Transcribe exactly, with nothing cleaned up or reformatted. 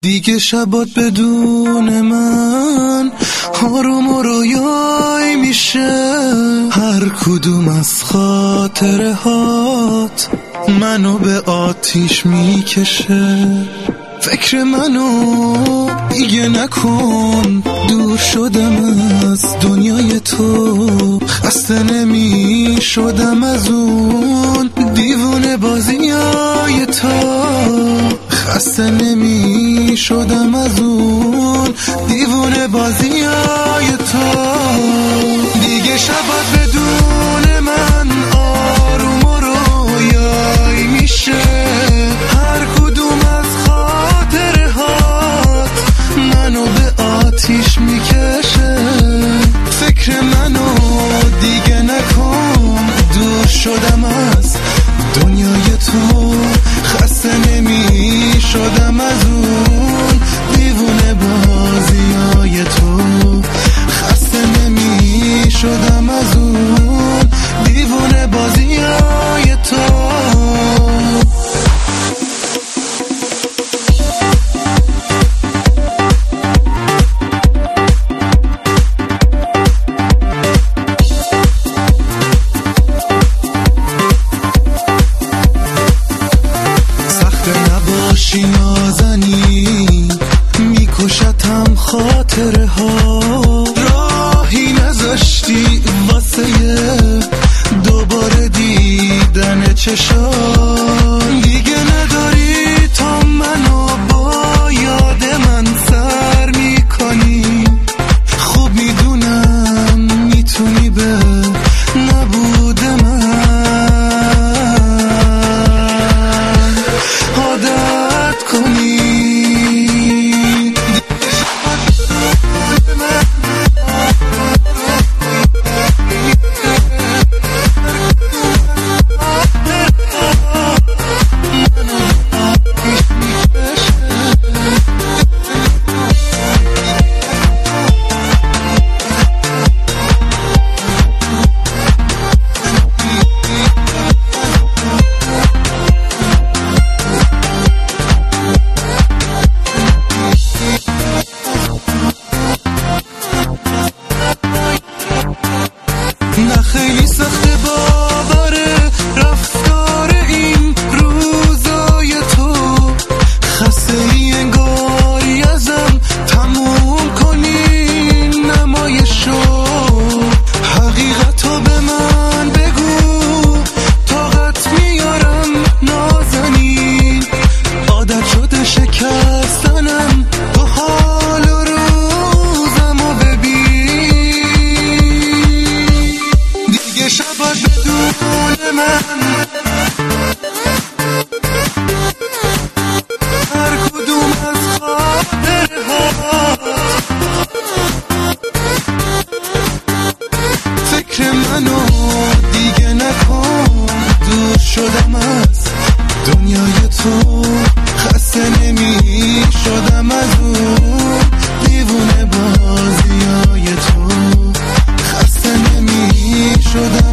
دیگه شبات بدون من آروم و رویای میشه، هر کدوم از خاطره هات منو به آتیش میکشه. فکر منو دیگه نکن، دور شدم از دنیای تو، خسته نمی شدم از اون دیوونه بازیای تو، خسته نمی شدم از اون دیوونه بازیای تو. دیگه شبات بدون من آروم و رویایی میشه، هر کدوم از خاطره هات منو به آتیش میکشه. فکر منو دیگه نکن، دور شدم از دنیای تو، خسته نمی شدم از اون دیوونه بازیای تو، خسته نمی شدم از اون دیوونه بازیای تو. نباشی نازنی میکشتم خاطره ها، راهی نذاشتی واسه دوباره دیدن چشام. دیگه نداری تا منو با یاد من سر میکنی، خوب میدونم میتونی به نبود من عادت کنی. نه خیلی سخت باوره رفتار این روزای تو، خسته ای انگاری ازم تموم کنی نمایشو، حقیقتو به من بگو طاقت میارم نازنین، عادت شده شکستنم تو حال و روزمو ببین. دیگه شبات بدون من هر کدوم از خاطره هات، فکر منو دیگه نکن، دور شدم از دنیای تو، خسته نمی شدم از اون دیوونه بازیای تو، خسته نمی شدم